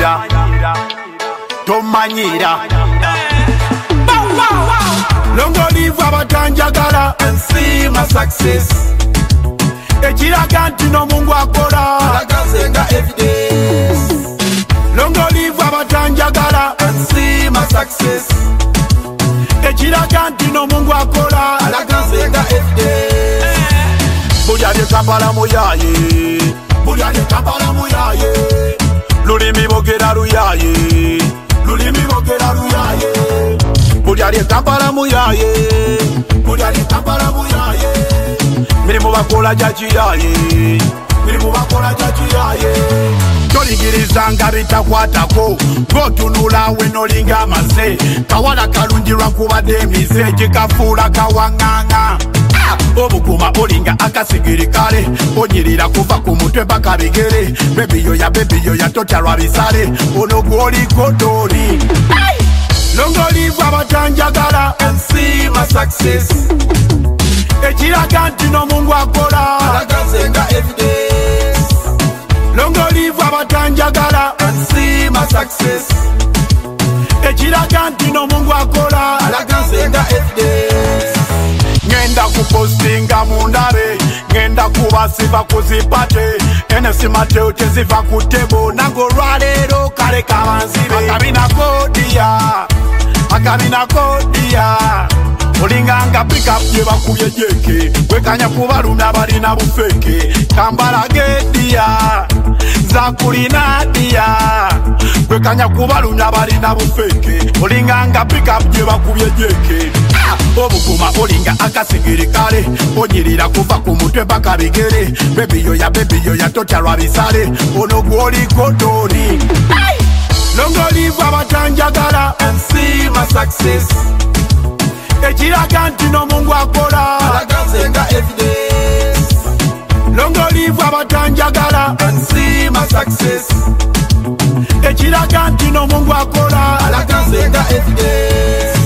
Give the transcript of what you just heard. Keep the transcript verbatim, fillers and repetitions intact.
tomanyira tomanyira Long live abatanjagala and see my success. ekiraga nti n'omungu akola Alagazenga evidence. Long live abatanjagala and see my success. ekiraga nti n'omungu akola Alagazenga evidence. buli ali Kampala muyaye buli ali Kampala muyaye lulimi bogera luyaye lulimi bogera luyaye buli ali Kampala muyaye buli ali Kampala muyaye mirimu bakola jakiyaye mirimu bakola jakiyaye tolingirizanga bitakwatako gotunula we nolinga amaze kawala kalunjirwa nkubadde emize gikafuula kawanganga obukuma olinga akasigiri kale onyirira kuva ku mutwe mpaka bigere bebiyoya bebiyoya totalwa bisale ono gwoliko doni Long live abatanjagala and see my success. ekiraga nti n'omungu akola Alagazenga evidence. Long live abatanjagala and see my success. ekiraga nti n'omungu akola Alagazenga evidence. ngenda kupostinga mundabe ngenda kubasiba kuzipate enesi mateo teziva ku tebo nango lwaleero kale kabanzibe akabina kodiya akabina kodiya olinganga pickup gye bakubye jeke wekanya kubalumya balina bufeke kambala gediya zakulina diya wekanya kubalumya balina bufeke olinganga pickup gye bakubye jeke obukuma olinga akasigiri kale onyirira kuva ku mutwe mpaka bigere bebiyoya bebiyoya totalwa bisale ono gwoliko doni Long live abatanjagala and see my success. ekiraga nti n'omungu akola Alagazenga evidence. Long live abatanjagala and see my success. ekiraga nti n'omungu akola Alagazenga evidence.